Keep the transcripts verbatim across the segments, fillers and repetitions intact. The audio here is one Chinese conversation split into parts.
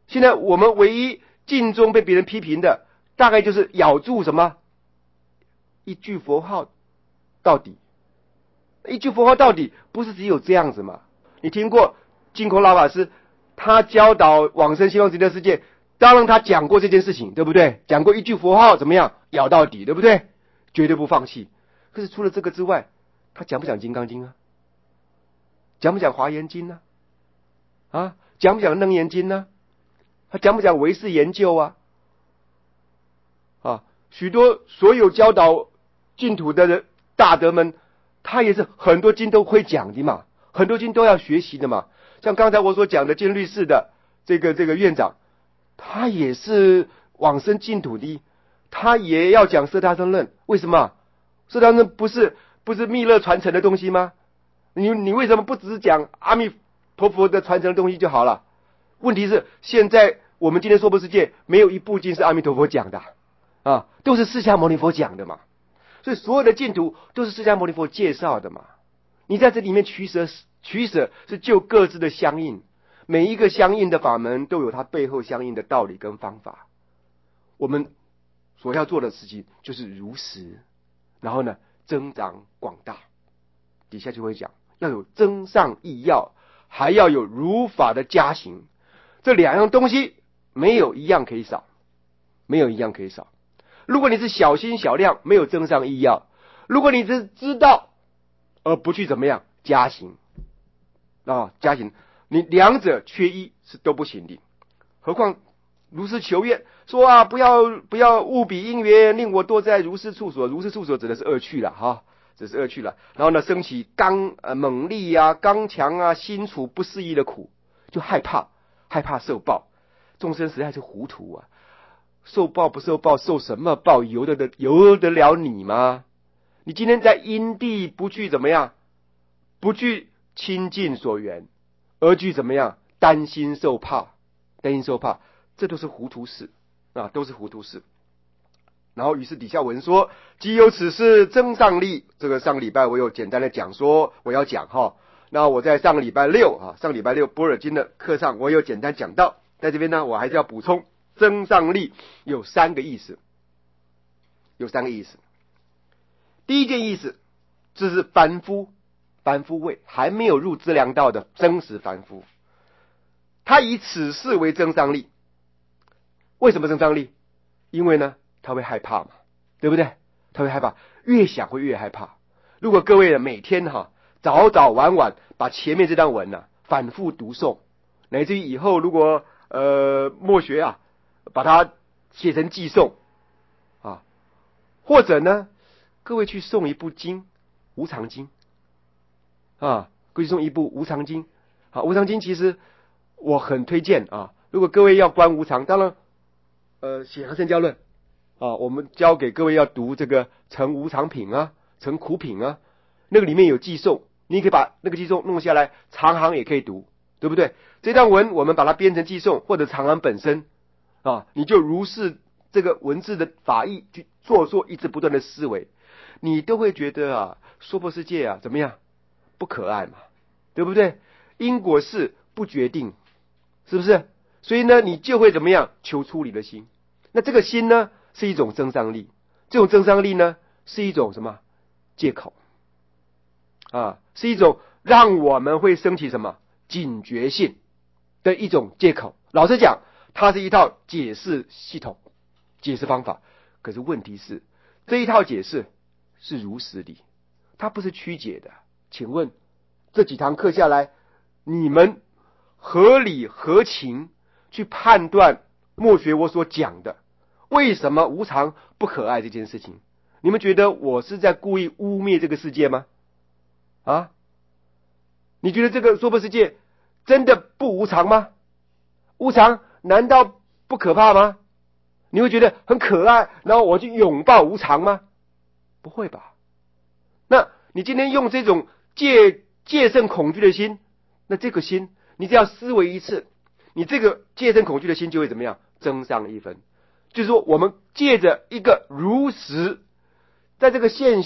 现在我们唯一尽忠被别人批评的，大概就是咬住什么一句佛号到底。一句佛号到底，不是只有这样子嘛？你听过净空老法师他教导往生西方极乐世界，当然他讲过这件事情，对不对？讲过一句佛号怎么样，咬到底，对不对？绝对不放弃。可是除了这个之外，他讲不讲金刚经啊？讲不讲华严经呢？啊，讲不讲楞严经呢？他讲不讲唯识研究啊？啊，许多所有教导净土的人大德们，他也是很多经都会讲的嘛，很多经都要学习的嘛。像刚才我所讲的监律寺的这个这个院长，他也是往生净土的，他也要讲摄他生论。为什么？摄他生不是不是密勒传承的东西吗？你你为什么不只是讲阿弥陀佛的传承的东西就好了？问题是现在我们今天娑婆世界没有一部经是阿弥陀佛讲的啊，都是释迦牟尼佛讲的嘛。所以所有的净土都是释迦牟尼佛介绍的嘛。你在这里面取舍，取舍是就各自的相应，每一个相应的法门都有它背后相应的道理跟方法。我们所要做的事情就是如实，然后呢增长广大。底下就会讲要有增上益要，还要有如法的加行，这两样东西没有一样可以少，没有一样可以少。如果你是小心小量，没有增上益要；如果你只是知道而不去怎么样加行啊，加行，你两者缺一是都不行的。何况如是求愿说啊，不要不要务彼因缘，令我堕在如是处所。如是处所指的是恶趣了哈，这是恶趣了。然后呢，升起刚呃猛力啊、刚强啊、心处不适宜的苦，就害怕害怕受报。众生实在是糊涂啊！受报不受报，受什么报？由得的由得了你吗？你今天在因地不去怎么样？不去亲近所缘，而去怎么样？担心受怕，担心受怕，这都是糊涂事啊，都是糊涂事。然后于是底下文说，即有此事增上力。这个上个礼拜我有简单的讲说我要讲哈，那我在上个礼拜六啊，上礼拜六般若经的课上我有简单讲到，在这边呢我还是要补充，增上力有三个意思，有三个意思。第一件意思，这是凡夫，凡夫位还没有入资粮道的真实凡夫，他以此事为增上力。为什么增上力？因为呢他会害怕嘛，对不对？他会害怕，越想会越害怕。如果各位每天哈早早晚晚把前面这段文呢、啊、反复读诵，乃至于以后如果呃默学啊，把它写成记诵啊，或者呢各位去诵一部经，无常经啊，各位诵一部无常经啊，无常经其实我很推荐啊，如果各位要观无常，当然呃写和圣教论啊，我们教给各位要读这个成无常品啊，成苦品啊，那个里面有记诵，你可以把那个记诵弄下来，长行也可以读，对不对？这段文我们把它编成记诵或者长行本身啊，你就如是这个文字的法义去做做一直不断的思维，你都会觉得啊，娑婆世界啊怎么样？不可爱嘛，对不对？因果事不决定，是不是？所以呢，你就会怎么样？求出离的心。那这个心呢，是一种增上力。这种增上力呢，是一种什么？借口啊，是一种让我们会升起什么警觉性的一种借口。老实讲，它是一套解释系统、解释方法。可是问题是，这一套解释是如实的，它不是曲解的。请问这几堂课下来，你们合理合情去判断默学我所讲的为什么无常不可爱这件事情，你们觉得我是在故意污蔑这个世界吗？啊？你觉得这个娑婆世界真的不无常吗？无常难道不可怕吗？你会觉得很可爱，然后我去拥抱无常吗？不会吧。那你今天用这种戒戒慎恐惧的心，那这个心你只要思维一次，你这个戒慎恐惧的心就会怎么样？增上一分。就是说我们借着一个如实在这个现象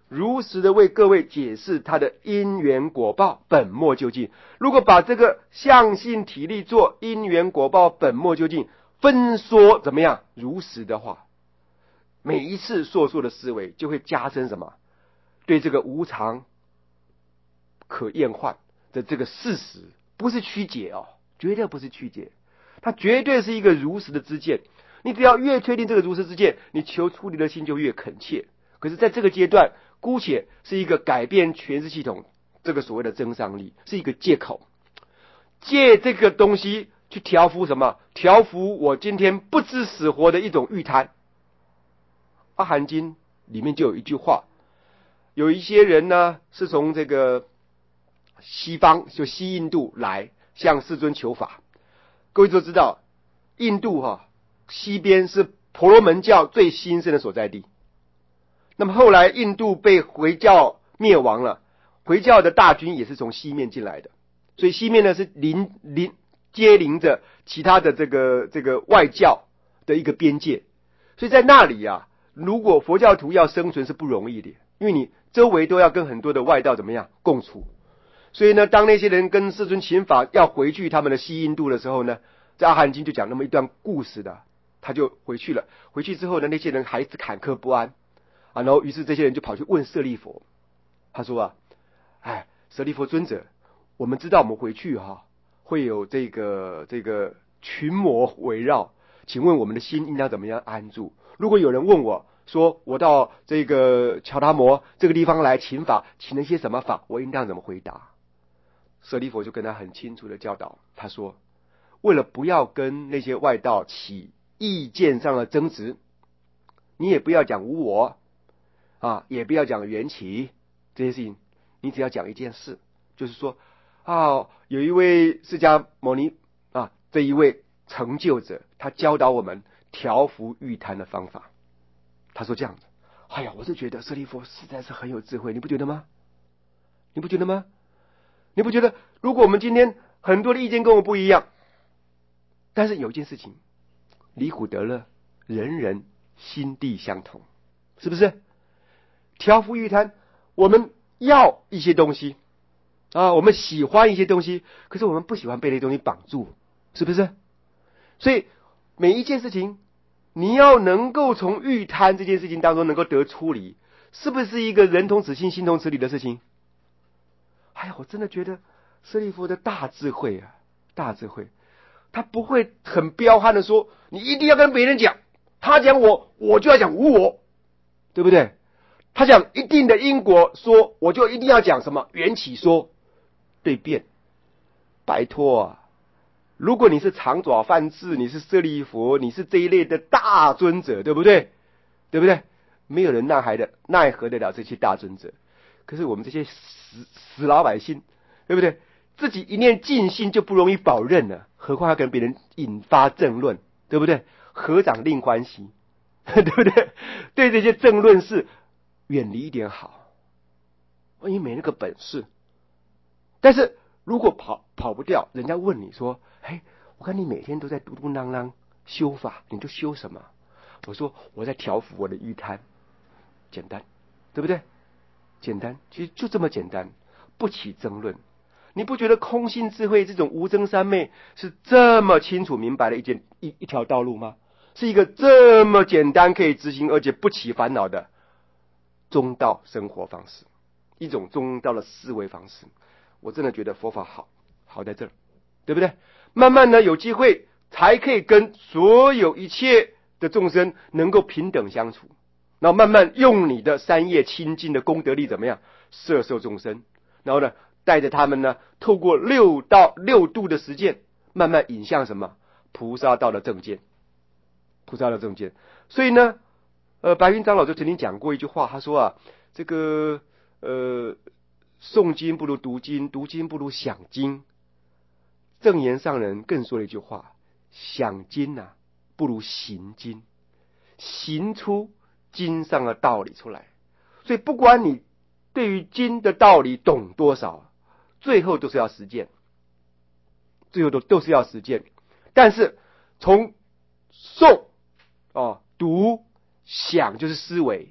如实的为各位解释他的因缘果报本末究竟。如果把这个相信体力做因缘果报本末究竟分说怎么样如实的话，每一次说说的思维就会加深什么？对这个无常可厌患的这个事实，不是曲解哦，绝对不是曲解，它绝对是一个如实的知见。你只要越确定这个如实知见，你求出离的心就越恳切。可是在这个阶段，姑且是一个改变诠释系统这个所谓的增上力，是一个借口，借这个东西去调伏什么？调伏我今天不知死活的一种欲贪。阿含经里面就有一句话，有一些人呢是从这个西方，就西印度来向世尊求法。各位都知道，印度哈、啊、西边是婆罗门教最兴盛的所在地。那么后来印度被回教灭亡了，回教的大军也是从西面进来的，所以西面呢是邻邻接邻着其他的这个这个外教的一个边界。所以在那里啊，如果佛教徒要生存是不容易的，因为你周围都要跟很多的外道怎么样共处。所以呢，当那些人跟世尊请法要回去他们的西印度的时候呢，在阿含经就讲那么一段故事的，他就回去了。回去之后呢，那些人还是坎坷不安啊，然后于是这些人就跑去问舍利弗，他说啊，哎，舍利弗尊者，我们知道我们回去哈、啊、会有这个这个群魔围绕，请问我们的心应当怎么样安住？如果有人问我说我到这个乔达摩这个地方来请法，请了些什么法，我应当怎么回答？舍利弗就跟他很清楚的教导，他说，为了不要跟那些外道起意见上的争执，你也不要讲无我啊，也不要讲缘起这些事情，你只要讲一件事，就是说啊，有一位释迦牟尼啊，这一位成就者，他教导我们调伏欲贪的方法。他说这样子，哎呀，我是觉得舍利弗实在是很有智慧，你不觉得吗？你不觉得吗？你不觉得如果我们今天很多的意见跟我不一样，但是有一件事情离苦得乐，人人心地相同，是不是？调伏欲贪，我们要一些东西啊，我们喜欢一些东西，可是我们不喜欢被那些东西绑住，是不是？所以每一件事情你要能够从欲贪这件事情当中能够得出离，是不是一个人同此心心同此理的事情？哎呀，我真的觉得舍利弗的大智慧啊，大智慧，他不会很彪悍的说你一定要跟别人讲，他讲我我就要讲无我，对不对？他讲一定的因果说，我就一定要讲什么缘起说，对辩，拜托啊！如果你是长爪梵志，你是舍利弗，你是这一类的大尊者，对不对？对不对？没有人奈何的奈何得了这些大尊者。可是我们这些死死老百姓，对不对？自己一念尽心就不容易保任了，何况要跟别人引发争论，对不对？合掌令欢喜，对不对？对这些争论是远离一点好，因为没那个本事。但是如果跑跑不掉，人家问你说，哎，我看你每天都在嘟嘟囔囔修法，你就修什么？我说我在调伏我的欲贪，简单，对不对？简单，其实就这么简单，不起争论。你不觉得空性智慧这种无争三昧是这么清楚明白的一件一一条道路吗？是一个这么简单可以执行而且不起烦恼的中道生活方式，一种中道的思维方式。我真的觉得佛法好，好在这儿，对不对？慢慢呢，有机会才可以跟所有一切的众生能够平等相处。然后慢慢用你的三业清净的功德力怎么样摄受众生，然后呢带着他们呢透过六道六度的实践，慢慢引向什么菩萨道的正见，菩萨道的正见。所以呢呃白云长老就曾经讲过一句话，他说啊，这个呃诵经不如读经，读经不如想经。正言上人更说了一句话，想经啊不如行经，行出经上的道理出来。所以不管你对于经的道理懂多少，最后都是要实践，最后都都是要实践。但是从诵哦读想就是思维，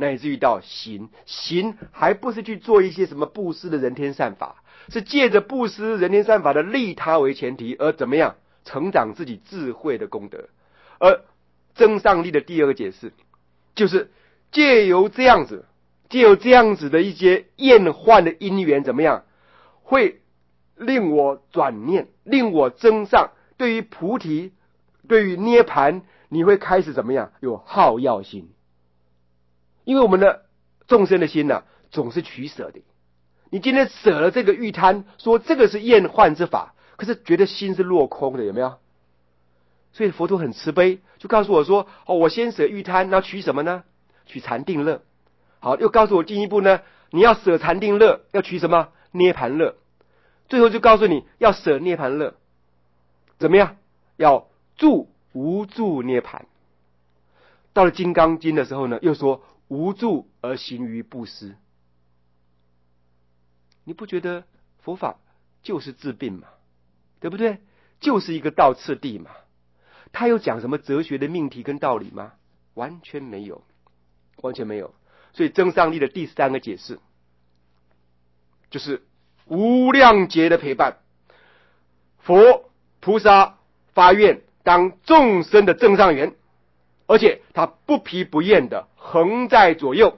乃至于到行。行还不是去做一些什么布施的人天善法，是借着布施人天善法的利他为前提，而怎么样成长自己智慧的功德。而增上力的第二个解释，就是借由这样子借由这样子的一些厌患的因缘，怎么样会令我转念，令我增上，对于菩提，对于涅盘，你会开始怎么样有好要心。因为我们的众生的心呢、啊，总是取舍的。你今天舍了这个欲贪，说这个是厌患之法，可是觉得心是落空的，有没有？所以佛陀很慈悲，就告诉我说：哦，我先舍欲贪，那取什么呢？取禅定乐。好，又告诉我进一步呢，你要舍禅定乐，要取什么？涅盘乐。最后就告诉你要舍涅盘乐，怎么样？要住无住涅盘。到了金刚经的时候呢，又说无住而行于布施。你不觉得佛法就是治病嘛？对不对？就是一个道次第嘛。他有讲什么哲学的命题跟道理吗？完全没有，完全没有。所以增上力的第三个解释，就是无量劫的陪伴，佛菩萨发愿当众生的正上缘，而且他不疲不厌的横在左右，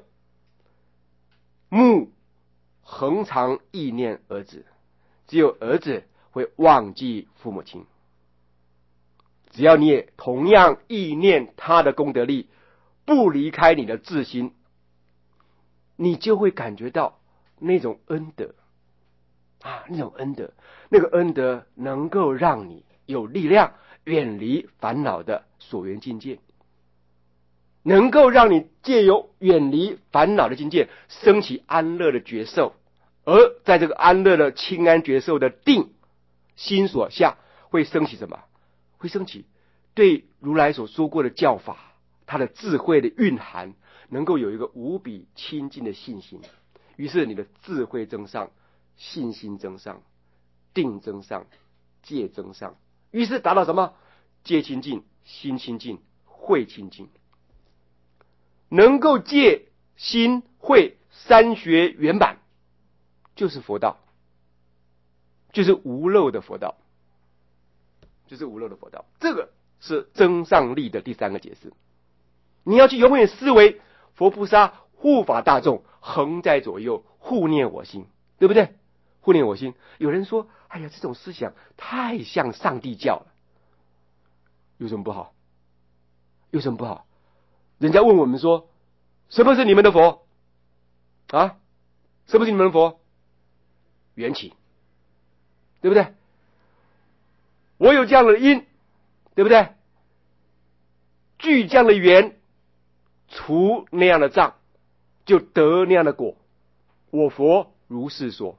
目恒常意念儿子，只有儿子会忘记父母亲。只要你也同样意念他的功德力，不离开你的自心，你就会感觉到那种恩德啊，那种恩德，那个恩德能够让你有力量远离烦恼的所缘境界，能够让你借由远离烦恼的境界升起安乐的觉受，而在这个安乐的清安觉受的定心所下，会升起什么？会升起对如来所说过的教法，它的智慧的蕴含，能够有一个无比亲近的信心。于是你的智慧增上，信心增上，定增上，戒增上，于是达到什么？戒清净，心清净，慧清净。能够戒心慧三学圆满，就是佛道，就是无漏的佛道，就是无漏的佛道。这个是增上力的第三个解释。你要去永远思维佛菩萨护法大众横在左右，护念我心，对不对？护念我心。有人说，哎呀，这种思想太像上帝教了，有什么不好？有什么不好？人家问我们说，什么是你们的佛啊？什么是你们的佛？缘起，对不对？我有这样的因，对不对？具这样的缘，除那样的障，就得那样的果。我佛如是说，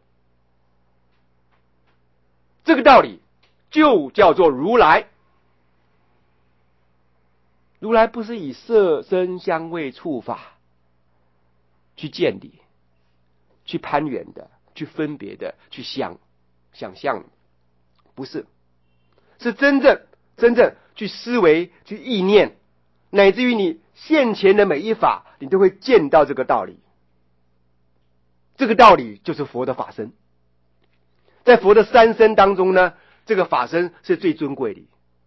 这个道理就叫做如来。如来不是以色声香味触法去见理，去攀缘的，去分别的，去想想象的，不是，是真正真正去思维，去意念，乃至于你现前的每一法，你都会见到这个道理。这个道理就是佛的法身。在佛的三身当中呢，这个法身是最尊贵的，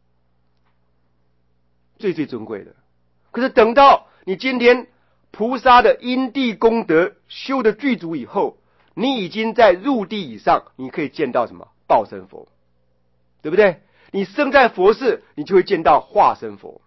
最最尊贵的。可是等到你今天菩萨的因地功德修的具足以后，你已经在入地以上，你可以见到什么？报身佛，对不对？你生在佛世，你就会见到化身佛。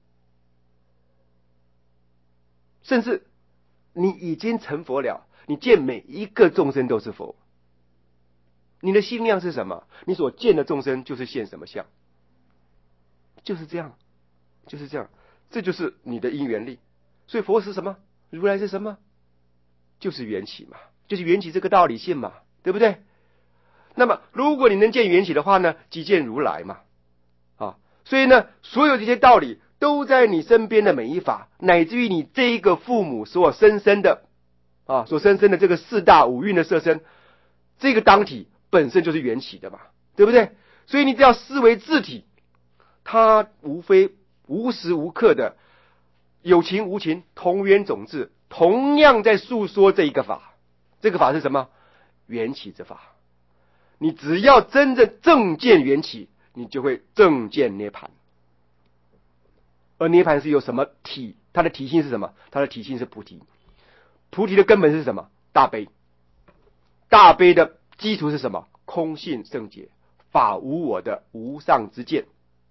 甚至你已经成佛了，你见每一个众生都是佛。你的心量是什么？你所见的众生就是现什么相，就是这样，就是这样，这就是你的因缘力。所以佛是什么？如来是什么？就是缘起嘛，就是缘起这个道理性嘛，对不对？那么如果你能见缘起的话呢，即见如来嘛，啊，所以呢，所有这些道理都在你身边的每一法，乃至于你这一个父母所生生的啊，所生生的这个四大五蕴的色身，这个当体本身就是缘起的嘛，对不对？所以你只要思维自体，它无非无时无刻的有情无情同源种质， 同样在诉说这一个法。这个法是什么？缘起之法。你只要真正正见缘起，你就会正见涅槃。而涅槃是有什么体？它的体性是什么？它的体性是菩提。菩提的根本是什么？大悲。大悲的基础是什么？空性圣洁，法无我的无上之见。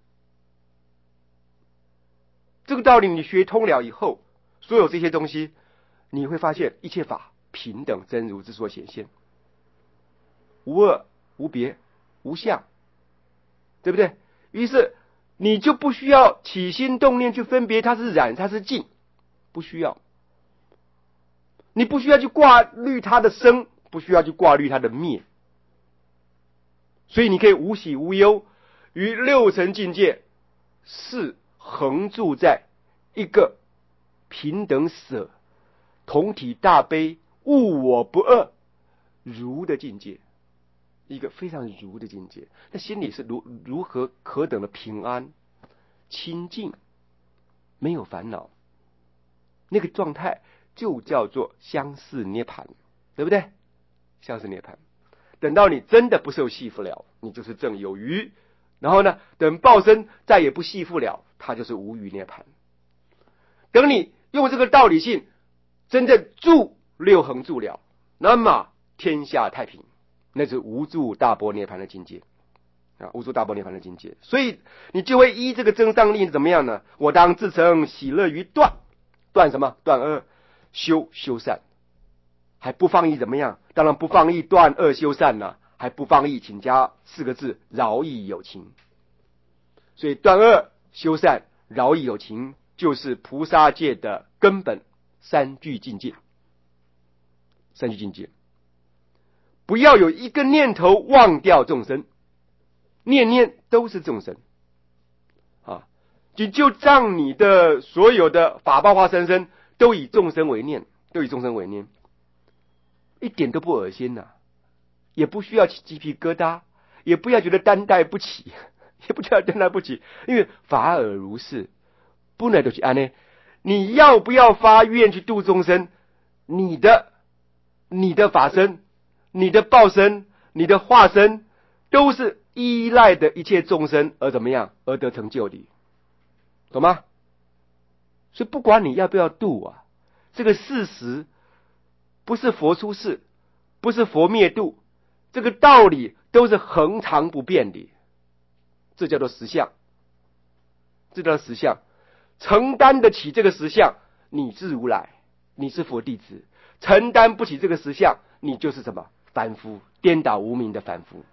这个道理你学通了以后，所有这些东西，你会发现一切法平等真如之所显现，无二无别无相，对不对？于是你就不需要起心动念去分别它是染它是净，不需要。你不需要去挂虑它的生，不需要去挂虑它的灭。所以你可以无喜无忧，于六尘境界是横住在一个平等舍同体大悲物我不二如的境界，一个非常如的境界。那心里是如如何可等的平安清净，没有烦恼，那个状态就叫做相似涅槃，对不对？相似涅槃。等到你真的不受系缚了，你就是正有余。然后呢，等报身再也不系缚了，它就是无余涅槃。等你用这个道理性真正住六恒住了，那么天下太平，那是无住大般涅槃的境界啊，无住大般涅槃的境界。所以你就会依这个增上力怎么样呢？我当自成喜乐于断，断什么？断恶修修善，还不放逸怎么样？当然不放逸断恶修善呢、啊，还不放逸，请加四个字：饶益有情。所以断恶修善饶益有情，就是菩萨界的根本三句境界。三句境界，不要有一个念头忘掉众生，念念都是众生啊！就就让你的所有的法报化生生都以众生为念，都以众生为念，一点都不恶心呐、啊，也不需要起鸡皮疙瘩，也不要觉得担待不起，也不觉得担待不起，因为法尔如是，不能都去安呢。你要不要发愿去度众生？你的你的法身、你的报身、你的化身，都是依赖的一切众生而怎么样而得成就的，懂吗？所以不管你要不要度啊，这个事实不是佛出世，不是佛灭度，这个道理都是恒常不变的，这叫做实相，这叫做实相。承担得起这个实相，你是如来，你是佛弟子；承担不起这个实相，你就是什么？凡夫，颠倒无明的凡夫。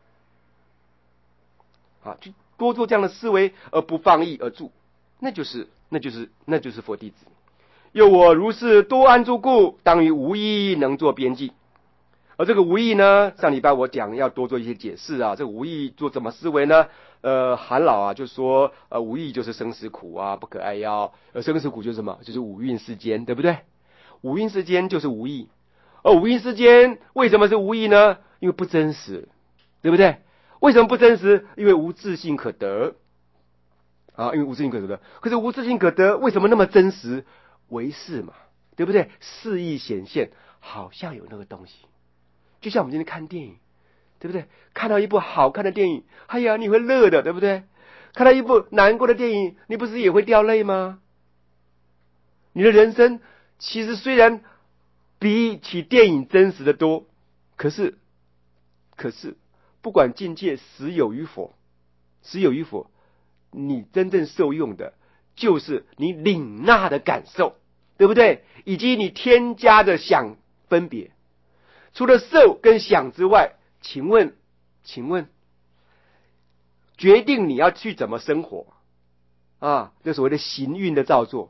啊，就多做这样的思维，而不放逸而住，那就是那就是那就是佛弟子。又我如是多安住故，当于无义能作边际。而这个无义呢，上礼拜我讲要多做一些解释啊。这个无义做怎么思维呢？呃，韩老啊就说，呃，无义就是生死苦啊，不可爱要。呃，生死苦就是什么？就是五蕴世间，对不对？五蕴世间就是无义。而五蕴世间为什么是无义呢？因为不真实，对不对？为什么不真实？因为无自性可得啊，因为无自性可得。可是无自性可得，为什么那么真实？为是嘛，对不对？示意显现，好像有那个东西。就像我们今天看电影，对不对？看到一部好看的电影，哎呀，你会乐的，对不对？看到一部难过的电影，你不是也会掉泪吗？你的人生其实虽然比起电影真实的多，可是，可是不管境界实有与否，实有与否，你真正受用的就是你领纳的感受，对不对？以及你添加的想分别。除了受跟想之外，请问，请问，决定你要去怎么生活啊？这所谓的行运的造作，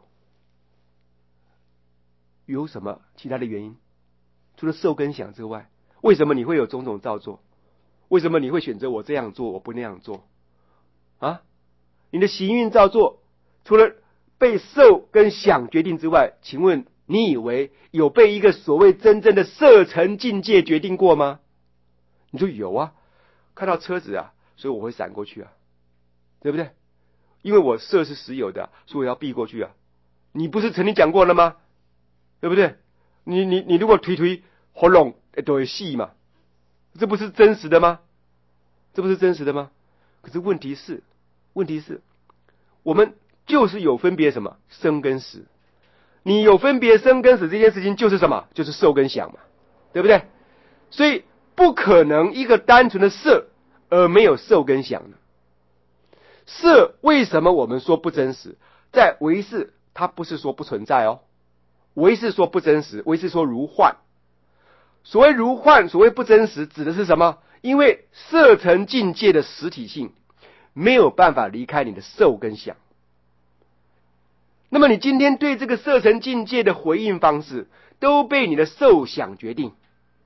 有什么其他的原因？除了受跟想之外，为什么你会有种种造作？为什么你会选择我这样做，我不那样做？啊？你的行运造作，除了被受跟想决定之外，请问你以为有被一个所谓真正的色尘境界决定过吗？你说有啊，看到车子啊，所以我会闪过去啊，对不对？因为我色是实有的，所以我要避过去啊。你不是曾经讲过了吗？对对不对？你你你如果推推喉咙都会细嘛，这不是真实的吗？这不是真实的吗？可是问题是，问题是，我们就是有分别什么生跟死。你有分别生跟死这件事情就是什么？就是受跟想嘛，对不对？所以不可能一个单纯的色而没有受跟想的。色为什么我们说不真实？在唯识它不是说不存在哦，唯识说不真实，唯识说如幻。所谓如幻，所谓不真实，指的是什么？因为色尘境界的实体性没有办法离开你的受跟想。那么你今天对这个色尘境界的回应方式都被你的受想决定，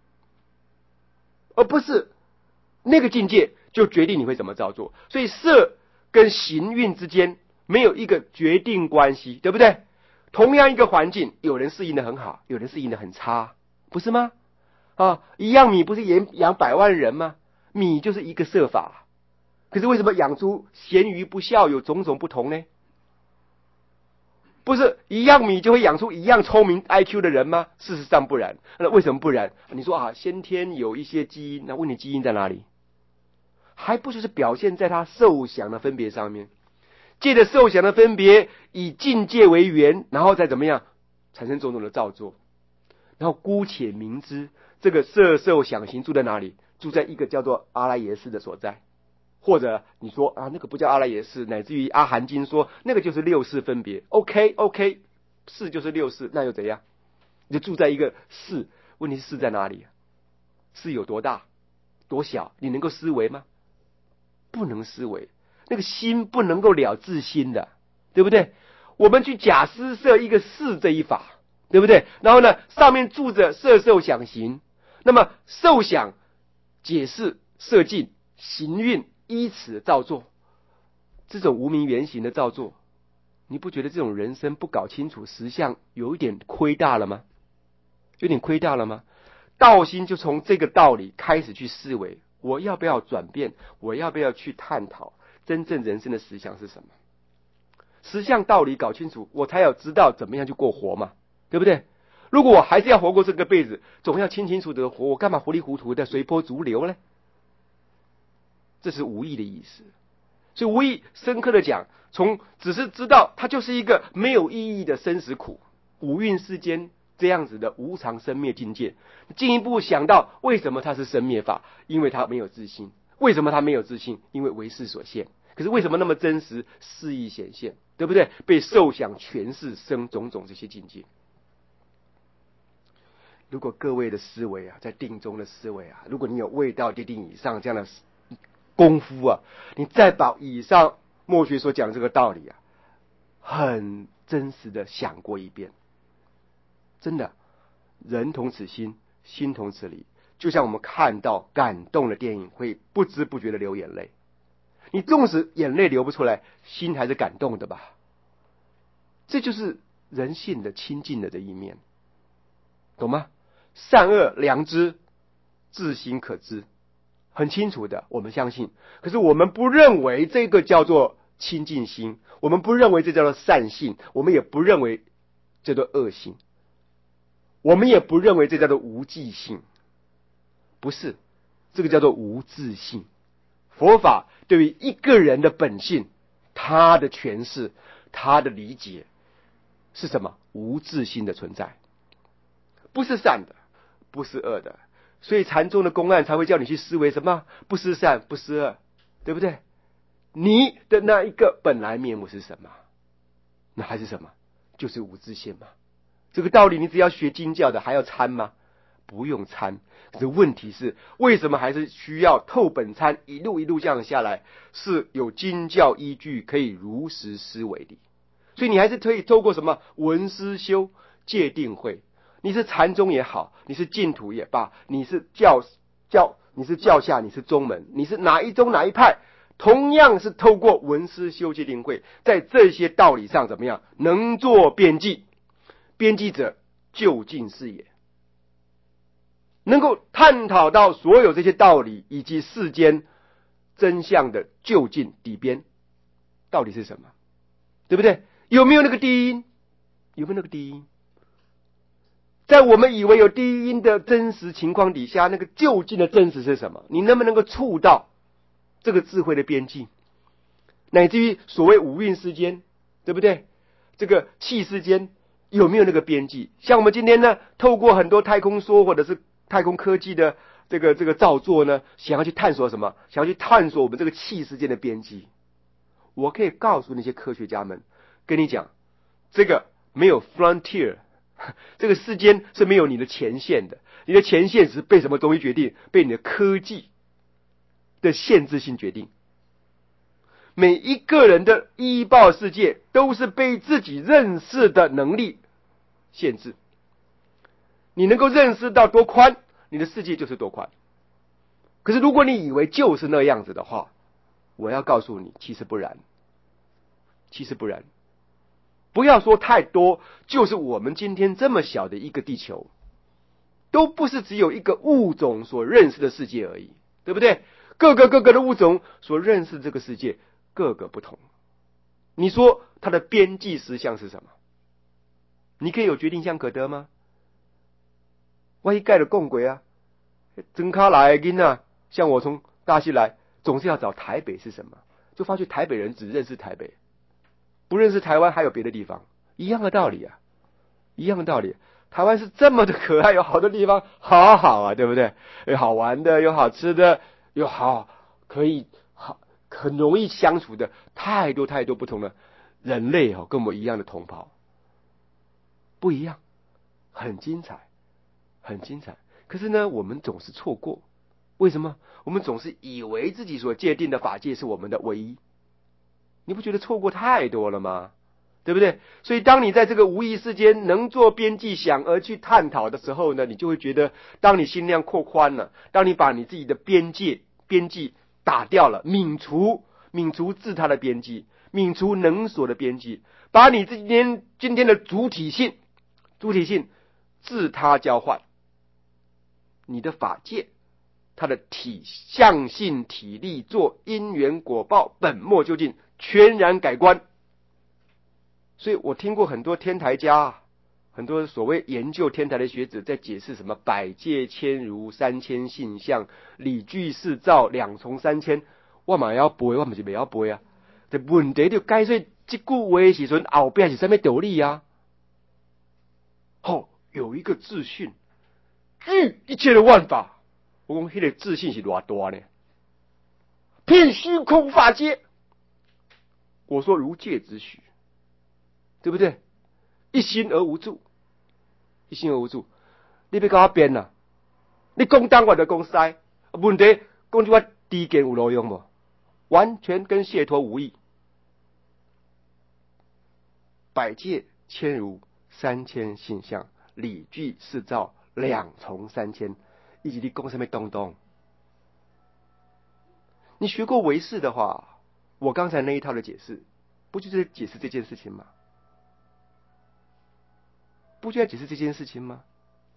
而不是那个境界就决定你会怎么照做。所以色跟行运之间没有一个决定关系，对不对？同样一个环境，有人适应的很好，有人适应的很差，不是吗？啊，一样米不是养养百万人吗？米就是一个色法，可是为什么养出咸鱼不孝有种种不同呢？不是一样米就会养出一样聪明 I Q 的人吗？事实上不然。那为什么不然？你说啊，先天有一些基因，那问你基因在哪里？还不就是表现在他受想的分别上面？借着受想的分别，以境界为缘，然后再怎么样产生种种的造作。然后姑且明知这个色受想行住在哪里？住在一个叫做阿赖耶识的所在。或者你说啊，那个不叫阿赖耶识，乃至于阿含经说那个就是六识分别。OK OK， 识就是六识，那又怎样？你就住在一个识，问题是识在哪里？识有多大多小？你能够思维吗？不能思维，那个心不能够了自心的，对不对？我们去假施设一个识这一法，对不对？然后呢，上面住着色受想行，那么受想解释色境行运依此造作，这种无明原形的造作，你不觉得这种人生不搞清楚实相有一点亏大了吗？有点亏大了吗？道心就从这个道理开始去思维，我要不要转变？我要不要去探讨真正人生的实相是什么？实相道理搞清楚，我才有知道怎么样去过活嘛，对不对？如果我还是要活过这个辈子，总要清清楚楚的活，我干嘛糊里糊涂的随波逐流呢？这是无意的意思。所以无意深刻的讲，从只是知道它就是一个没有意义的生死苦，五蕴世间这样子的无常生灭境界，进一步想到为什么它是生灭法？因为它没有自性。为什么它没有自性？因为为识所限。可是为什么那么真实？示意显现，对不对？被受想诠释生种种这些境界。如果各位的思维啊，在定中的思维啊，如果你有未到地定以上这样的功夫啊，你再把以上墨学所讲的这个道理啊，很真实的想过一遍，真的，人同此心，心同此理。就像我们看到感动的电影，会不知不觉的流眼泪。你纵使眼泪流不出来，心还是感动的吧？这就是人性的亲近的这一面，懂吗？善恶良知，自心可知，很清楚的，我们相信。可是我们不认为这个叫做亲近心，我们不认为这叫做善性，我们也不认为这叫做恶性，我们也不认为这叫做无记性，不是，这个叫做无自性。佛法对于一个人的本性，他的诠释，他的理解是什么？无自性的存在，不是善的，不是恶的。所以禅宗的公案才会叫你去思维什么？不思善，不思恶，对不对？你的那一个本来面目是什么？那还是什么？就是无自性嘛。这个道理你只要学经教的还要参吗？不用参。可是问题是，为什么还是需要透本参，一路一路这样下来，是有经教依据可以如实思维的。所以你还是可以透过什么闻思修戒定慧，你是禅宗也好，你是净土也罢，你是教教你是教下，你是宗门，你是哪一宗哪一派，同样是透过闻思修戒定慧，在这些道理上怎么样能做辩记？编辑者究竟是也，能够探讨到所有这些道理以及世间真相的究竟底边到底是什么，对不对？有没有那个第一因？有没有那个第一因？ 在我们以为有第一因的真实情况底下，那个究竟的真实是什么？你能不能够触到这个智慧的边际，乃至于所谓五蕴世间，对不对？这个气世间有没有那个边际？像我们今天呢，透过很多太空梭或者是太空科技的这个这个造作呢，想要去探索什么？想要去探索我们这个气世间的边际。我可以告诉那些科学家们，跟你讲，这个没有 frontier， 这个世间是没有你的前线的，你的前线是被什么东西决定？被你的科技的限制性决定。每一个人的依报世界都是被自己认识的能力限制。你能够认识到多宽，你的世界就是多宽。可是如果你以为就是那样子的话，我要告诉你，其实不然，其实不然。不要说太多，就是我们今天这么小的一个地球，都不是只有一个物种所认识的世界而已，对不对？各个各个的物种所认识这个世界各个不同。你说它的边际实相是什么？你可以有决定相可得吗？万一盖了共轨啊，真卡来的囡仔，像我从大溪来，总是要找台北是什么，就发觉台北人只认识台北，不认识台湾还有别的地方，一样的道理啊，一样的道理。台湾是这么的可爱，有好多地方好好啊，对不对？有好玩的，有好吃的，有好可以好很容易相处的，太多太多不同的人类哦，跟我们一样的同胞，不一样，很精彩，很精彩。可是呢，我们总是错过，为什么？我们总是以为自己所界定的法界是我们的唯一，你不觉得错过太多了吗？对不对？所以当你在这个无意识间能做边际想而去探讨的时候呢，你就会觉得，当你心量扩宽了，当你把你自己的边界边际打掉了，泯除泯除自他的边际，泯除能所的边际，把你今天今天的主体性主体性自他交换，你的法界它的体相性体力做因缘果报本末究竟全然改观。所以我听过很多天台家，很多所谓研究天台的学者在解释什么百界千如三千性相理具四照两重三千，我嘛要背，我不是不要背啊。这问题就解说这句话的时阵，后边是什么道理啊？哦，有一个自信，具一切的万法。我讲那个自信是多大呢？遍虚空法界。我说如界之虚。对不对？一心而无住，一心而无住。你要跟我编啊？你讲东我就讲西，问题讲这我低见有路用不？完全跟解脱无异。百界千如三千性相，理具四照两重三千，以及你讲什么东东？你学过唯识的话，我刚才那一套的解释，不就是解释这件事情吗？不就要解释这件事情吗？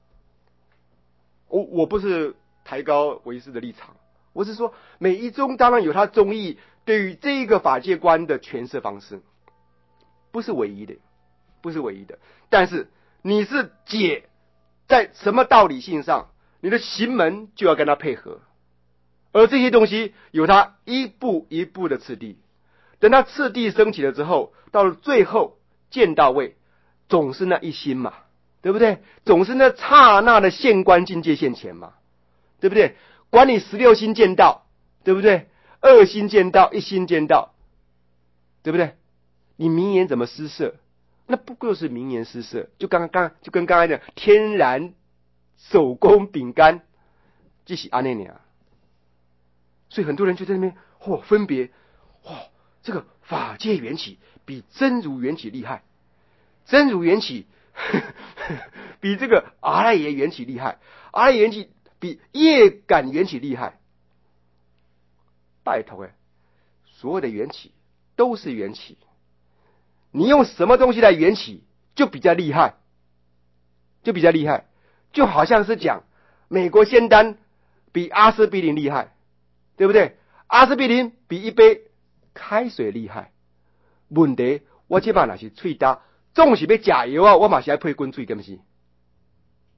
我我不是抬高唯识的立场，我是说每一宗当然有它宗义对于这个法界观的诠释方式，不是唯一的，不是唯一的。但是你是解在什么道理性上，你的行门就要跟它配合，而这些东西有它一步一步的次第。等它次第升起了之后，到了最后见到位，总是那一心嘛，对不对？总是那刹那的现观境界现前嘛，对不对？管你十六心见道，对不对？二心见道，一心见道，对不对？你名言怎么施设？那不过是名言施设，就刚刚就跟刚才的天然手工饼干，即是安内尼啊。所以很多人就在那边嚯、哦、分别，嚯、哦、这个法界缘起比真如缘起厉害，真如缘起呵呵比这个阿赖耶缘起厉害，阿赖耶缘起比业感缘起厉害。拜托哎，所有的缘起都是缘起，你用什么东西来缘起就比较厉害，就比较厉害，就好像是讲美国仙丹比阿司匹林厉害，对不对？阿司匹林比一杯开水厉害。问题我这把那是喙焦，总是要加油啊，我嘛是要配滚水，敢不是？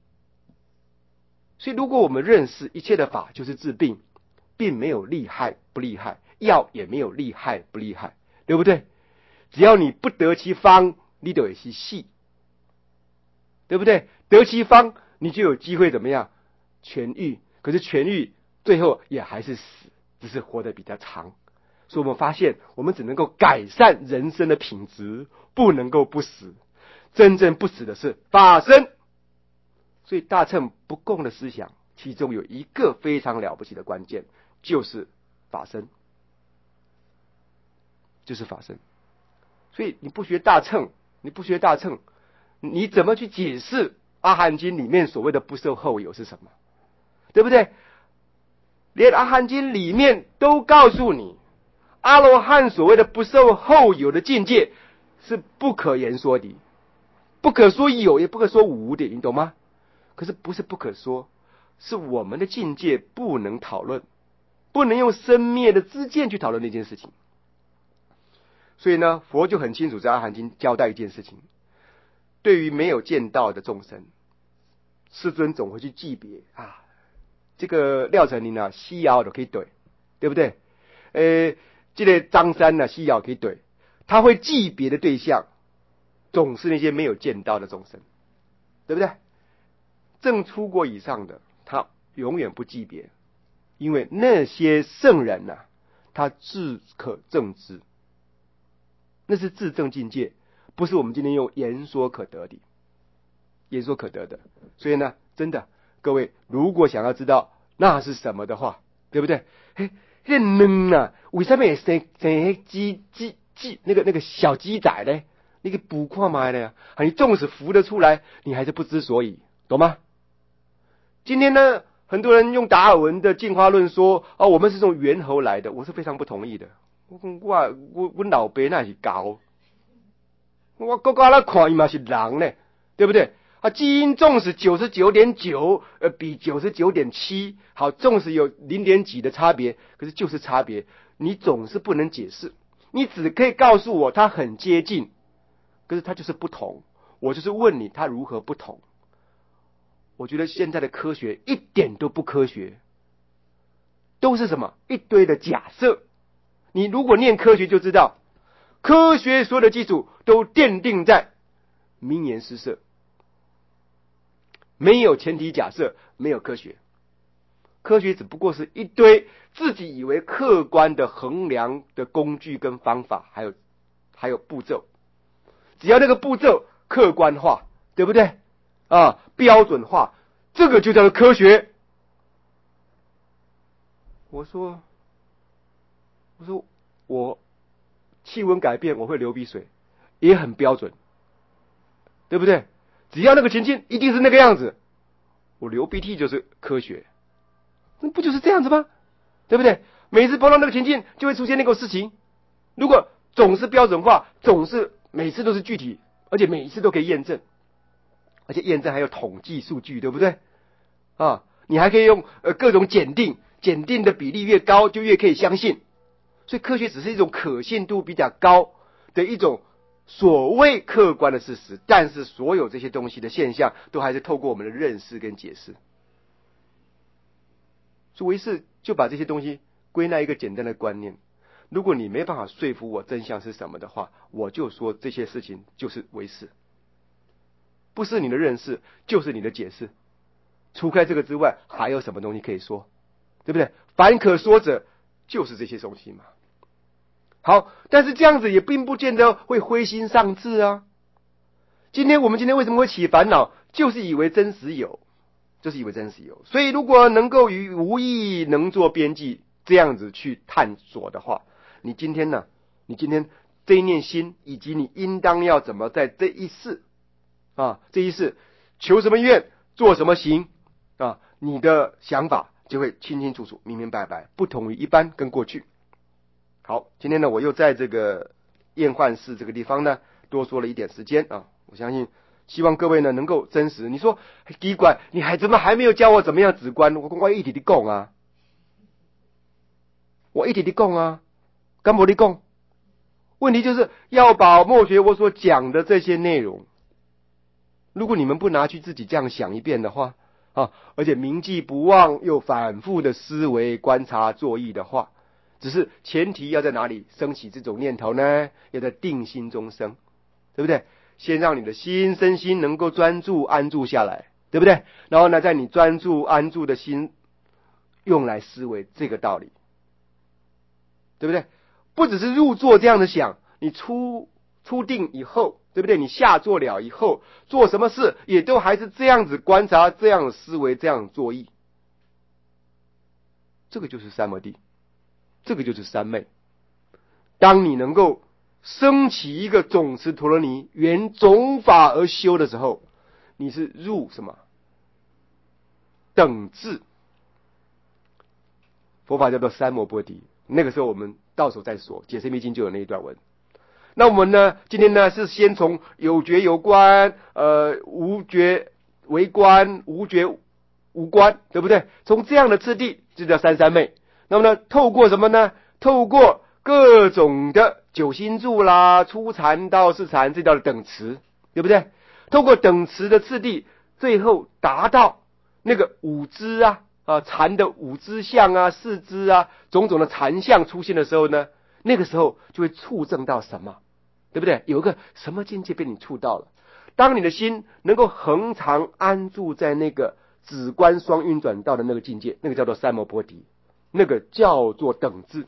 所以如果我们认识一切的法就是治病，并没有利害不利害，药也没有利害不利害，对不对？只要你不得其方，你就有其细，对不对？得其方，你就有机会怎么样痊愈？可是痊愈最后也还是死，只是活得比较长。所以我们发现，我们只能够改善人生的品质，不能够不死。真正不死的是法身。所以大乘不共的思想，其中有一个非常了不起的关键，就是法身，就是法身。所以你不学大乘，你不学大乘，你怎么去解释阿含经里面所谓的不受后有是什么？对不对？连阿含经里面都告诉你，阿罗汉所谓的不受后有的境界是不可言说的，不可说有，也不可说无的，你懂吗？可是不是不可说，是我们的境界不能讨论，不能用生灭的知见去讨论那件事情。所以呢，佛就很清楚在阿含经交代一件事情，对于没有见到的众生，世尊总会去记别啊，这个廖成林啊，西瑶都可以怼，对不对？呃，这个张三呢，西瑶可以怼，他会记别的对象，总是那些没有见到的众生，对不对？正出国以上的，他永远不记别，因为那些圣人啊，他自可证之，那是自证境界，不是我们今天用言说可得的，言说可得的。所以呢，真的，各位如果想要知道那是什么的话，对不对？嘿，那能啊，为什么生生鸡鸡鸡那个那个小鸡仔呢？那个捕快买的呀，你纵使孵得出来，你还是不知所以，懂吗？今天呢，很多人用达尔文的进化论说，哦，我们是从猿猴来的，我是非常不同意的。我我我我老爸那是狗，我哥哥那看伊嘛是人呢，对不对？啊，基因纵使九十九点九，呃，比九十九点七好，纵使有零点几的差别，可是就是差别，你总是不能解释，你只可以告诉我它很接近，可是它就是不同。我就是问你，它如何不同？我觉得现在的科学一点都不科学，都是什么？一堆的假设。你如果念科学就知道，科学所有的基础都奠定在名言诗社，没有前提假设，没有科学。科学只不过是一堆自己以为客观的衡量的工具跟方法，还有还有步骤。只要那个步骤客观化，对不对？啊，标准化，这个就叫做科学。我说，我说我气温改变我会流鼻水，也很标准，对不对？只要那个情境一定是那个样子，我流鼻涕就是科学，那不就是这样子吗？对不对？每次碰到那个情境就会出现那个事情。如果总是标准化，总是每次都是具体，而且每一次都可以验证，而且验证还有统计数据，对不对？啊，你还可以用呃各种检定，检定的比例越高就越可以相信。所以科学只是一种可信度比较高的一种所谓客观的事实，但是所有这些东西的现象都还是透过我们的认识跟解释。所以唯识就把这些东西归纳一个简单的观念，如果你没办法说服我真相是什么的话，我就说这些事情就是唯识，不是你的认识就是你的解释，除开这个之外还有什么东西可以说，对不对？凡可说者就是这些东西嘛。好，但是这样子也并不见得会灰心丧志啊。今天我们今天为什么会起烦恼，就是以为真实有，就是以为真实有。所以如果能够与无意能做边际这样子去探索的话，你今天呢，你今天这一念心，以及你应当要怎么在这一世啊，这一世求什么愿，做什么行啊，你的想法就会清清楚楚、明明白白，不同于一般跟过去。好，今天呢，我又在这个验幻室这个地方呢，多说了一点时间啊。我相信，希望各位呢能够真实。你说，奇怪，你还怎么还没有教我怎么样止观？我我一体的讲啊，我一体的讲啊，干嘛的讲？问题就是要把墨学我所讲的这些内容，如果你们不拿去自己这样想一遍的话， 啊，而且铭记不忘，又反复的思维观察作意的话，只是前提要在哪里升起这种念头呢？要在定心中生，对不对？先让你的心身心能够专注安住下来，对不对？然后呢，在你专注安住的心用来思维这个道理，对不对？不只是入座这样的想，你出出定以后，对不对？你下座了以后，做什么事也都还是这样子观察，这样思维，这样作意。这个就是三摩地，这个就是三昧。当你能够升起一个总持陀罗尼，缘总法而修的时候，你是入什么？等至。佛法叫做三摩波提。那个时候我们到时候再说，解释密经就有那一段文。那我们呢，今天呢是先从有觉有观，呃，无觉为观，无觉无观，对不对？从这样的次第就叫三三昧。那么呢，透过什么呢？透过各种的九心住啦，初禅到四禅，这叫等持，对不对？透过等持的次第，最后达到那个五支啊啊禅的五支相啊、四支啊，种种的禅相出现的时候呢，那个时候就会触证到什么？对不对？有一个什么境界被你触到了？当你的心能够恒常安住在那个止观双运转道的那个境界，那个叫做三摩波提，那个叫做等至。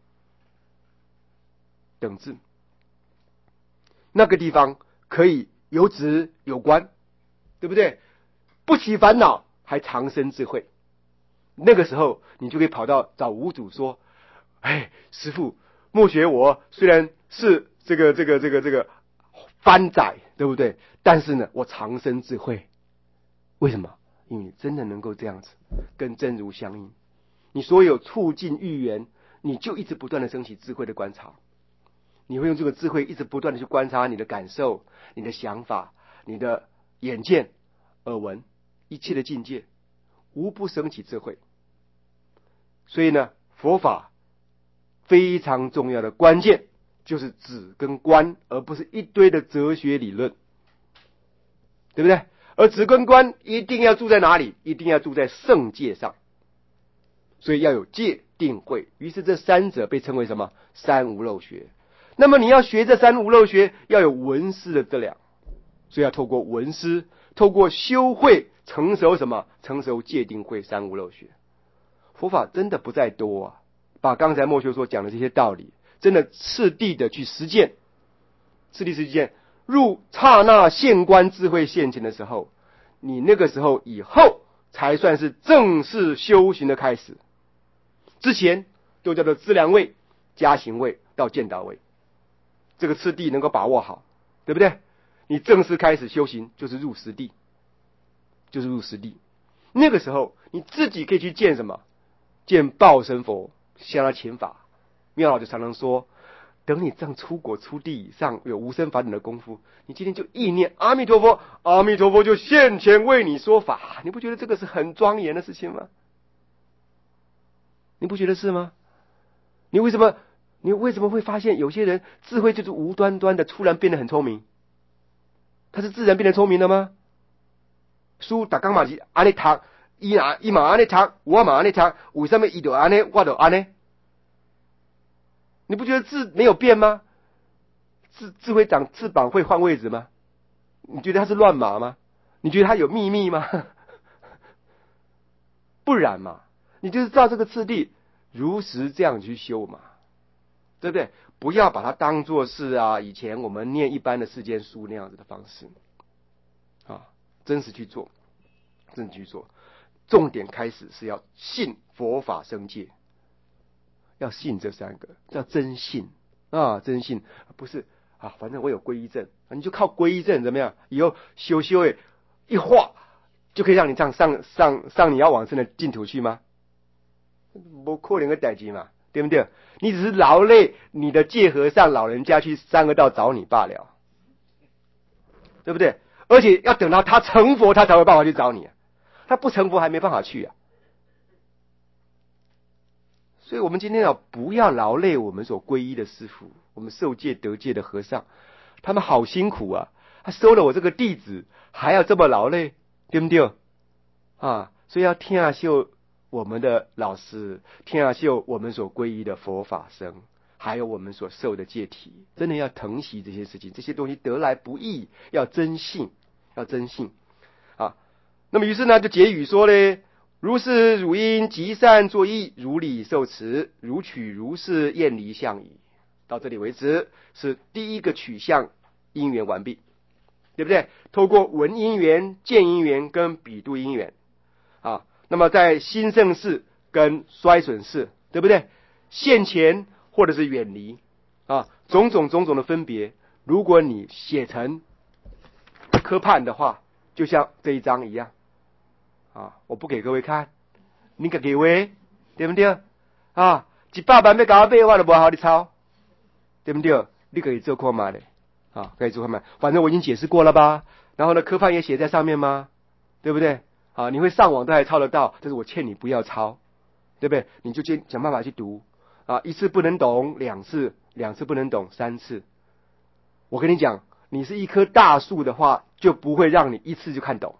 等至，那个地方可以有止有观，对不对？不起烦恼，还长生智慧。那个时候，你就可以跑到找五祖说：“哎，师父，莫学我虽然是这个这个这个这个番仔，对不对？但是呢，我长生智慧。为什么？因为你真的能够这样子跟真如相应，你所有促进欲缘，你就一直不断的升起智慧的观察。你会用这个智慧一直不断的去观察你的感受、你的想法、你的眼见、耳闻，一切的境界，无不升起智慧。所以呢，佛法非常重要的关键就是止跟观，而不是一堆的哲学理论，对不对？而止跟观一定要住在哪里？一定要住在圣界上。所以要有戒定慧，于是这三者被称为什么？三无漏学。那么你要学这三无漏学，要有闻思的质量，所以要透过闻思，透过修慧，成熟什么？成熟戒定慧三无漏学。佛法真的不在多啊，把刚才莫修所讲的这些道理，真的次第的去实践，次第实践，入刹那现观智慧现前的时候，你那个时候以后才算是正式修行的开始。之前都叫做资粮位、加行位到见道位，这个次第能够把握好，对不对？你正式开始修行就是入实地，就是入实地。那个时候你自己可以去见什么？见报身佛，向他请法。妙老就常常说，等你这样出国出地以上，有无生法忍的功夫，你今天就意念阿弥陀佛，阿弥陀佛就现前为你说法。你不觉得这个是很庄严的事情吗？你不觉得是吗？你为什么你为什么会发现有些人智慧就是无端端的突然变得很聪明？他是自然变得聪明的吗？书打刚马吉安尼读，伊啊伊嘛安尼读，我嘛安尼读，为什么伊就安尼，我就安尼？你不觉得字没有变吗？智智慧长翅膀会换位置吗？你觉得他是乱码吗？你觉得他有秘密吗？不然嘛，你就是照这个次第如实这样去修嘛，对不对？不要把它当作是啊以前我们念一般的世间书那样子的方式啊，真实去做，真实去做。重点开始是要信佛法僧戒，要信这三个，叫真信啊，真信不是啊，反正我有皈依证，你就靠皈依证怎么样？以后修修诶，一画就可以让你上上上上你要往生的净土去吗？不可能的代志嘛，对不对？你只是劳累你的戒和尚老人家去三恶道找你罢了，对不对？而且要等到他成佛，他才会办法去找你，他不成佛还没办法去啊。所以我们今天啊，不要劳累我们所皈依的师父，我们受戒得戒的和尚，他们好辛苦啊！他收了我这个弟子，还要这么劳累，对不对？ 啊，所以要听下秀我们的老师，听下秀我们所皈依的佛法僧，还有我们所受的戒体，真的要疼惜这些事情，这些东西得来不易，要真信，要真信啊。那么于是呢，就结语说呢，如是汝应极善作意，如理受持，如取如是厌离相矣。到这里为止，是第一个取向因缘完毕，对不对？透过闻因缘、见因缘跟比度因缘啊，那么在兴盛世跟衰损世，对不对？现前或者是远离啊，种种种种的分别，如果你写成科判的话，就像这一章一样啊，我不给各位看，你给给位，对不对？啊，一百万要搞我买，我就不好你抄，对不对？你可以做看嘛的，啊，可以做看嘛，反正我已经解释过了吧？然后呢，科判也写在上面吗？对不对？啊，你会上网都还抄得到，但是我劝你不要抄，对不对？你就先想办法去读啊，一次不能懂，两次，两次不能懂，三次。我跟你讲，你是一棵大树的话，就不会让你一次就看懂，